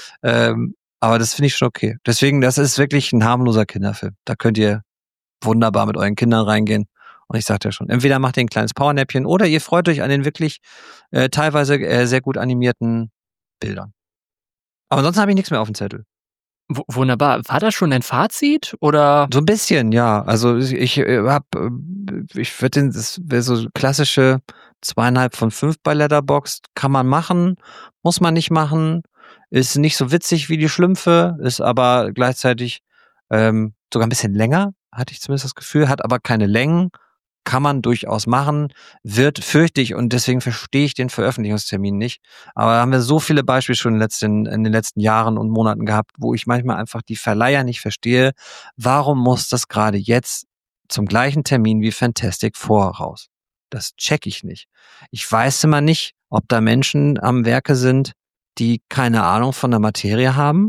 C: Ähm, aber das finde ich schon okay. Deswegen, das ist wirklich ein harmloser Kinderfilm. Da könnt ihr wunderbar mit euren Kindern reingehen. Und ich sagte ja schon, entweder macht ihr ein kleines Powernäppchen oder ihr freut euch an den wirklich äh, teilweise äh, sehr gut animierten Bildern. Aber ansonsten habe ich nichts mehr auf dem Zettel.
B: W- wunderbar. War das schon ein Fazit oder?
C: So ein bisschen, ja. Also ich äh, hab, äh, ich würde den, das wäre so klassische zweieinhalb von fünf bei Letterboxd. Kann man machen, muss man nicht machen. Ist nicht so witzig wie die Schlümpfe, ist aber gleichzeitig ähm, sogar ein bisschen länger, hatte ich zumindest das Gefühl, hat aber keine Längen. Kann man durchaus machen, wird fürchtig und deswegen verstehe ich den Veröffentlichungstermin nicht. Aber da haben wir so viele Beispiele schon in den, letzten, in den letzten Jahren und Monaten gehabt, wo ich manchmal einfach die Verleiher nicht verstehe. Warum muss das gerade jetzt zum gleichen Termin wie Fantastic Four raus? Das check ich nicht. Ich weiß immer nicht, ob da Menschen am Werke sind, die keine Ahnung von der Materie haben.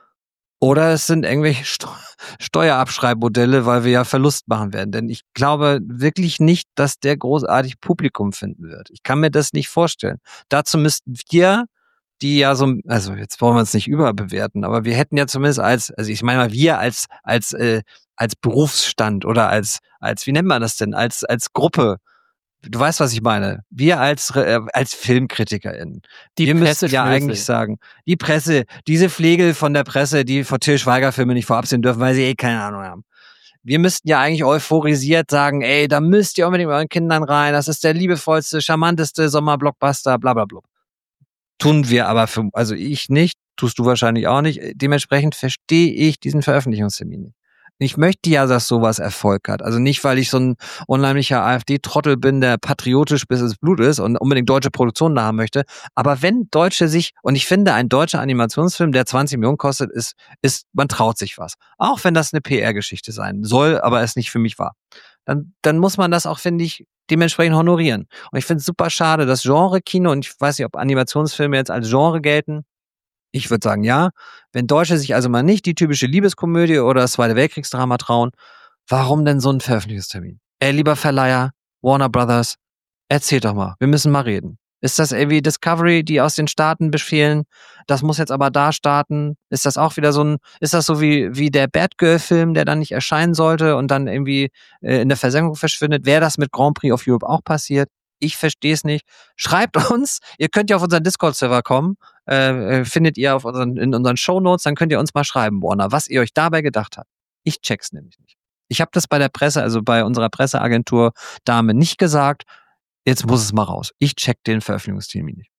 C: Oder es sind irgendwelche Steu- Steuerabschreibmodelle, weil wir ja Verlust machen werden. Denn ich glaube wirklich nicht, dass der großartig Publikum finden wird. Ich kann mir das nicht vorstellen. Dazu müssten wir, die ja so, also jetzt wollen wir uns nicht überbewerten, aber wir hätten ja zumindest als, also ich meine mal, wir als, als, äh, als Berufsstand oder als, als, wie nennt man das denn, als, als Gruppe. Du weißt, was ich meine. Wir als äh, als FilmkritikerInnen.
B: Die
C: wir müssen
B: Presse
C: ja eigentlich sagen, die Presse, diese Flegel von der Presse, die vor Til Schweiger-Filme nicht vorab sehen dürfen, weil sie eh keine Ahnung haben. Wir müssten ja eigentlich euphorisiert sagen, ey, da müsst ihr unbedingt mit euren Kindern rein, das ist der liebevollste, charmanteste Sommerblockbuster, bla bla bla. Tun wir aber, für, also ich nicht, tust du wahrscheinlich auch nicht. Dementsprechend verstehe ich diesen Veröffentlichungstermin nicht. Ich möchte ja, dass sowas Erfolg hat. Also nicht, weil ich so ein unheimlicher AfD-Trottel bin, der patriotisch bis ins Blut ist und unbedingt deutsche Produktionen da haben möchte. Aber wenn Deutsche sich, und ich finde, ein deutscher Animationsfilm, der zwanzig Millionen kostet, ist, ist, man traut sich was. Auch wenn das eine P R-Geschichte sein soll, aber es nicht für mich war. Dann, dann muss man das auch, finde ich, dementsprechend honorieren. Und ich finde es super schade, dass Genre-Kino, und ich weiß nicht, ob Animationsfilme jetzt als Genre gelten, ich würde sagen, ja. Wenn Deutsche sich also mal nicht die typische Liebeskomödie oder das Zweite Weltkriegsdrama trauen, warum denn so ein Veröffentlichungstermin? Ey, lieber Verleiher, Warner Brothers, erzählt doch mal, wir müssen mal reden. Ist das irgendwie Discovery, die aus den Staaten befehlen? Das muss jetzt aber da starten. Ist das auch wieder so ein, ist das so wie, wie der Batgirl-Film, der dann nicht erscheinen sollte und dann irgendwie äh, in der Versenkung verschwindet? Wäre das mit Grand Prix of Europe auch passiert? Ich verstehe es nicht. Schreibt uns, ihr könnt ja auf unseren Discord-Server kommen, äh, findet ihr auf unseren, in unseren Shownotes, dann könnt ihr uns mal schreiben, Warner, was ihr euch dabei gedacht habt. Ich check's nämlich nicht. Ich habe das bei der Presse, also bei unserer Presseagentur Dame nicht gesagt, jetzt muss es mal raus. Ich check den Veröffentlichungstermin nicht.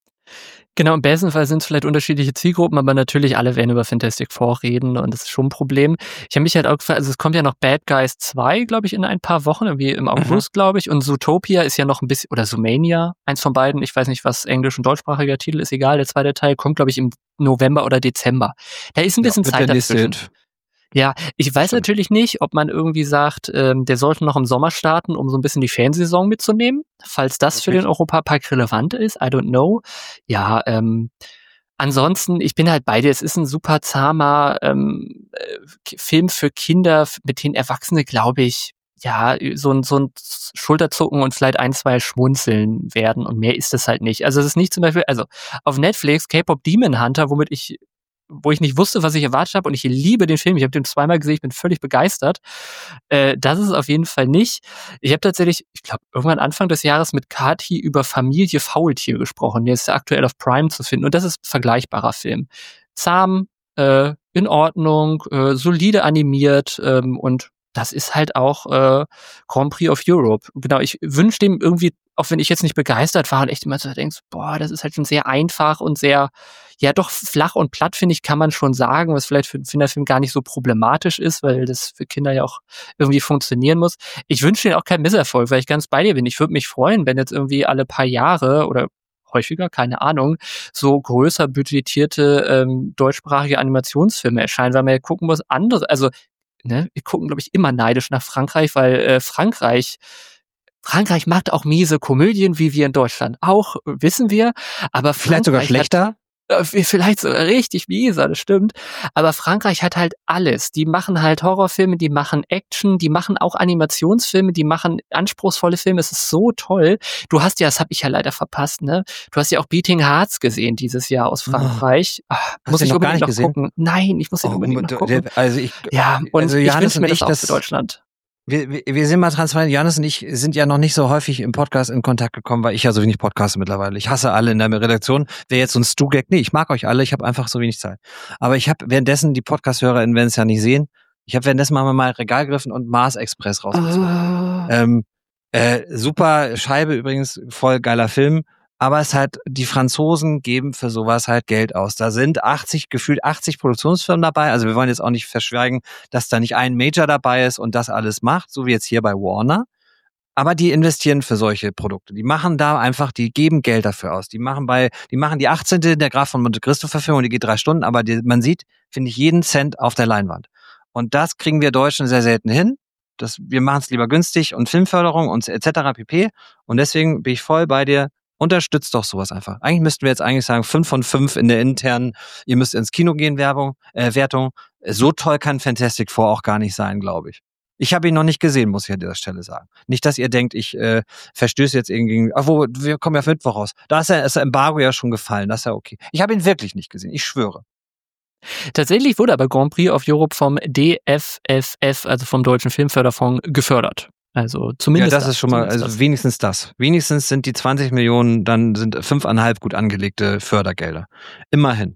B: Genau, im besten Fall sind es vielleicht unterschiedliche Zielgruppen, aber natürlich alle werden über Fantastic Four reden und das ist schon ein Problem. Ich habe mich halt auch gefragt, also es kommt ja noch Bad Guys zwei, glaube ich, in ein paar Wochen, irgendwie im August, mhm. glaube ich, und Zootopia ist ja noch ein bisschen, oder Zoomania, eins von beiden, ich weiß nicht, was englisch- und deutschsprachiger Titel ist, egal, der zweite Teil kommt, glaube ich, im November oder Dezember. Da ist ein bisschen ja, Zeit dazwischen. Ja, ich weiß natürlich nicht, ob man irgendwie sagt, ähm, der sollte noch im Sommer starten, um so ein bisschen die Fansaison mitzunehmen, falls das okay. für den Europapark relevant ist, I don't know. Ja, ähm, ansonsten, ich bin halt bei dir, es ist ein super zahmer ähm, äh, Film für Kinder, mit denen Erwachsene, glaube ich, ja, so ein, so ein Schulterzucken und vielleicht ein, zwei Schmunzeln werden und mehr ist es halt nicht. Also es ist nicht zum Beispiel, also auf Netflix K-Pop Demon Hunter, womit ich wo ich nicht wusste, was ich erwartet habe und ich liebe den Film. Ich habe den zweimal gesehen, ich bin völlig begeistert. Äh, das ist es auf jeden Fall nicht. Ich habe tatsächlich, ich glaube, irgendwann Anfang des Jahres mit Kati über Familie Faultier gesprochen. Der ist ja aktuell auf Prime zu finden und das ist ein vergleichbarer Film. Zahm, äh, in Ordnung, äh, solide animiert ähm, und das ist halt auch äh, Grand Prix of Europe. Genau, ich wünsche dem irgendwie, auch wenn ich jetzt nicht begeistert war und echt immer so denkst, boah, das ist halt schon sehr einfach und sehr, ja doch flach und platt, finde ich, kann man schon sagen, was vielleicht für einen Kinderfilm gar nicht so problematisch ist, weil das für Kinder ja auch irgendwie funktionieren muss. Ich wünsche ihnen auch keinen Misserfolg, weil ich ganz bei dir bin. Ich würde mich freuen, wenn jetzt irgendwie alle paar Jahre oder häufiger, keine Ahnung, so größer budgetierte ähm, deutschsprachige Animationsfilme erscheinen, weil man ja gucken muss, andere, also ne, wir gucken, glaube ich, immer neidisch nach Frankreich, weil äh, Frankreich Frankreich macht auch miese Komödien, wie wir in Deutschland auch, wissen wir. Aber
C: Vielleicht sogar schlechter?
B: Hat, äh, vielleicht sogar richtig miese, das stimmt. Aber Frankreich hat halt alles. Die machen halt Horrorfilme, die machen Action, die machen auch Animationsfilme, die machen anspruchsvolle Filme. Es ist so toll. Du hast ja, das habe ich ja leider verpasst, ne? Du hast ja auch Beating Hearts gesehen dieses Jahr aus Frankreich. Oh, Ach, muss ich
C: noch
B: unbedingt
C: gar nicht
B: noch
C: gesehen?
B: gucken. Nein, ich muss ihn oh, unbedingt noch gucken.
C: Also ich,
B: ja, und
C: also
B: ich wünsche mir das
C: ich,
B: auch
C: das,
B: für Deutschland.
C: Wir, wir, wir sind mal transparent. Johannes und ich sind ja noch nicht so häufig im Podcast in Kontakt gekommen, weil ich ja so wenig podcaste mittlerweile. Ich hasse alle in der Redaktion. Wer jetzt so ein Stu-Gag, nee, ich mag euch alle, ich habe einfach so wenig Zeit. Aber ich habe währenddessen, die Podcast-HörerInnen werden es ja nicht sehen, ich habe währenddessen mal mein Regal gegriffen und Mars Express rausgezogen. Oh. Ähm, äh, super Scheibe übrigens, voll geiler Film. Aber es halt, die Franzosen geben für sowas halt Geld aus. Da sind achtzig, gefühlt achtzig Produktionsfirmen dabei. Also wir wollen jetzt auch nicht verschweigen, dass da nicht ein Major dabei ist und das alles macht, so wie jetzt hier bei Warner. Aber die investieren für solche Produkte. Die machen da einfach, die geben Geld dafür aus. Die machen bei, die machen die achtzehnte der Graf von Monte Cristo Verfilmung, die geht drei Stunden, aber die, man sieht, finde ich, jeden Cent auf der Leinwand. Und das kriegen wir Deutschen sehr selten hin. Das, wir machen es lieber günstig und Filmförderung und et cetera pp. Und deswegen bin ich voll bei dir. Unterstützt doch sowas einfach. Eigentlich müssten wir jetzt eigentlich sagen, fünf von fünf in der internen, ihr müsst ins Kino gehen, Werbung, äh, Wertung. So toll kann Fantastic Four auch gar nicht sein, glaube ich. Ich habe ihn noch nicht gesehen, muss ich an dieser Stelle sagen. Nicht, dass ihr denkt, ich äh, verstöße jetzt irgendwie, ach wo, wir kommen ja auf Mittwoch raus. Da ist ja das Embargo ja schon gefallen, das ist ja okay. Ich habe ihn wirklich nicht gesehen, ich schwöre.
B: Tatsächlich wurde aber Grand Prix of Europe vom D F F F, also vom Deutschen Filmförderfonds, gefördert. Also zumindest
C: ja, das, das ist schon mal, also das. wenigstens das. Wenigstens sind die zwanzig Millionen, dann sind fünfeinhalb gut angelegte Fördergelder. Immerhin.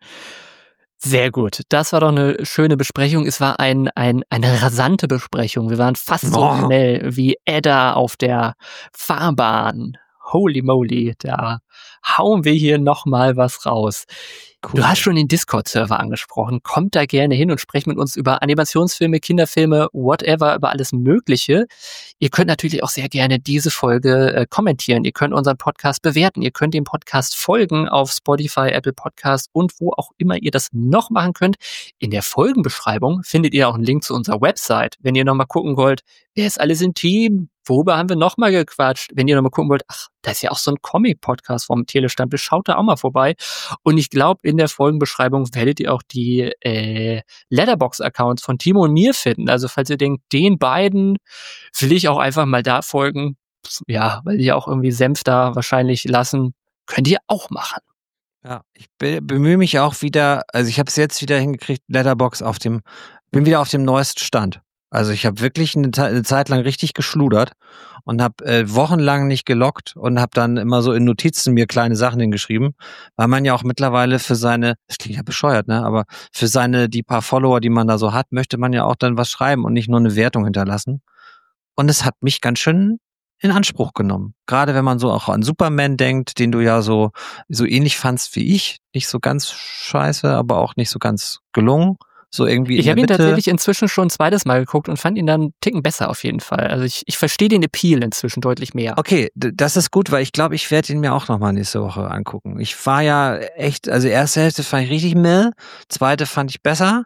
B: Sehr gut. Das war doch eine schöne Besprechung. Es war ein, ein, eine rasante Besprechung. Wir waren fast so oh. schnell wie Edda auf der Fahrbahn. Holy moly, da hauen wir hier nochmal was raus. Cool. Du hast schon den Discord-Server angesprochen. Kommt da gerne hin und sprecht mit uns über Animationsfilme, Kinderfilme, whatever, über alles Mögliche. Ihr könnt natürlich auch sehr gerne diese Folge äh, kommentieren. Ihr könnt unseren Podcast bewerten. Ihr könnt dem Podcast folgen auf Spotify, Apple Podcast und wo auch immer ihr das noch machen könnt. In der Folgenbeschreibung findet ihr auch einen Link zu unserer Website. Wenn ihr nochmal gucken wollt, wer ist alles im Team? Worüber haben wir nochmal gequatscht? Wenn ihr nochmal gucken wollt, ach, da ist ja auch so ein Comic-Podcast vom Telestammtisch, schaut da auch mal vorbei. Und ich glaube, in der Folgenbeschreibung werdet ihr auch die äh, Letterboxd-Accounts von Timo und mir finden. Also falls ihr denkt, den beiden will ich auch einfach mal da folgen, ja, weil die ja auch irgendwie Senf da wahrscheinlich lassen, könnt ihr auch machen.
C: Ja, ich be- bemühe mich auch wieder, also ich habe es jetzt wieder hingekriegt, Letterboxd auf dem, bin wieder auf dem neuesten Stand. Also ich habe wirklich eine, eine Zeit lang richtig geschludert und habe äh, wochenlang nicht geloggt und habe dann immer so in Notizen mir kleine Sachen hingeschrieben, weil man ja auch mittlerweile für seine, das klingt ja bescheuert, ne, aber für seine, die paar Follower, die man da so hat, möchte man ja auch dann was schreiben und nicht nur eine Wertung hinterlassen. Und es hat mich ganz schön in Anspruch genommen. Gerade wenn man so auch an Superman denkt, den du ja so, so ähnlich fandst wie ich. Nicht so ganz scheiße, aber auch nicht so ganz gelungen. So irgendwie
B: ich habe ihn tatsächlich inzwischen schon ein zweites Mal geguckt und fand ihn dann einen Ticken besser auf jeden Fall. Also ich, ich verstehe den Appeal inzwischen deutlich mehr.
C: Okay, d- das ist gut, weil ich glaube, ich werde ihn mir auch nochmal nächste Woche angucken. Ich war ja echt, also erste Hälfte fand ich richtig meh, zweite fand ich besser,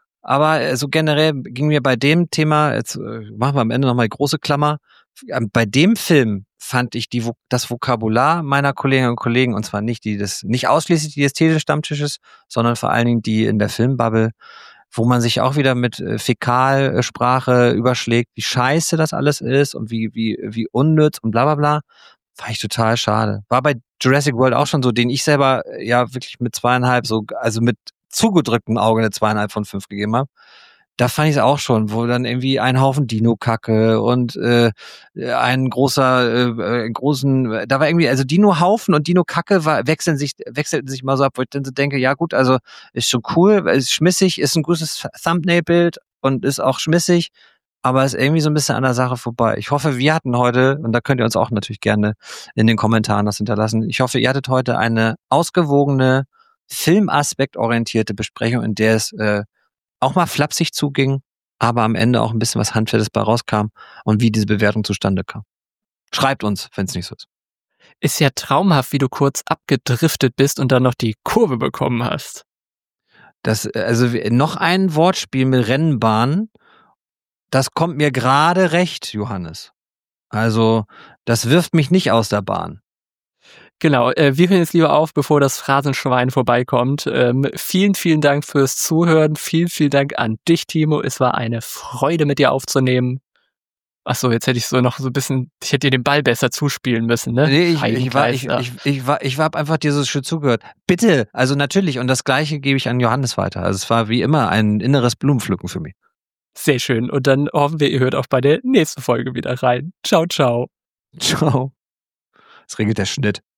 C: aber so generell ging mir bei dem Thema, jetzt äh, machen wir am Ende nochmal große Klammer, bei dem Film fand ich die, das Vokabular meiner Kolleginnen und Kollegen, und zwar nicht die des, nicht ausschließlich die des Telestammtisches, sondern vor allen Dingen die in der Filmbubble, wo man sich auch wieder mit Fäkalsprache überschlägt, wie scheiße das alles ist und wie, wie, wie unnütz und bla bla bla, fand ich total schade. War bei Jurassic World auch schon so, den ich selber ja wirklich mit zweieinhalb, so, also mit zugedrücktem Auge eine zweieinhalb von fünf gegeben habe. Da fand ich es auch schon, wo dann irgendwie ein Haufen Dino-Kacke und äh, ein großer, äh, großen, da war irgendwie, also Dino-Haufen und Dino-Kacke war, wechseln sich, wechselten sich mal so ab, wo ich dann so denke, ja gut, also ist schon cool, ist schmissig, ist ein gutes Thumbnail-Bild und ist auch schmissig, aber ist irgendwie so ein bisschen an der Sache vorbei. Ich hoffe, wir hatten heute, und da könnt ihr uns auch natürlich gerne in den Kommentaren das hinterlassen, ich hoffe, ihr hattet heute eine ausgewogene filmaspektorientierte Besprechung, in der es äh, auch mal flapsig zuging, aber am Ende auch ein bisschen was Handfestes bei rauskam und wie diese Bewertung zustande kam. Schreibt uns, wenn es nicht so ist.
B: Ist ja traumhaft, wie du kurz abgedriftet bist und dann noch die Kurve bekommen hast.
C: Das, also noch ein Wortspiel mit Rennbahn, das kommt mir gerade recht, Johannes. Also, das wirft mich nicht aus der Bahn.
B: Genau, äh, wir hören jetzt lieber auf, bevor das Phrasenschwein vorbeikommt. Ähm, vielen, vielen Dank fürs Zuhören. Vielen, vielen Dank an dich, Timo. Es war eine Freude, mit dir aufzunehmen. Achso, jetzt hätte ich so noch so ein bisschen, ich hätte dir den Ball besser zuspielen müssen, ne?
C: Nee, ich, ich war, ich, ich, ich war, ich war einfach dir so schön zugehört. Bitte, also natürlich, und das Gleiche gebe ich an Johannes weiter. Also es war wie immer ein inneres Blumenpflücken für mich.
B: Sehr schön. Und dann hoffen wir, ihr hört auch bei der nächsten Folge wieder rein. Ciao, ciao.
C: Ciao. Es regelt der Schnitt.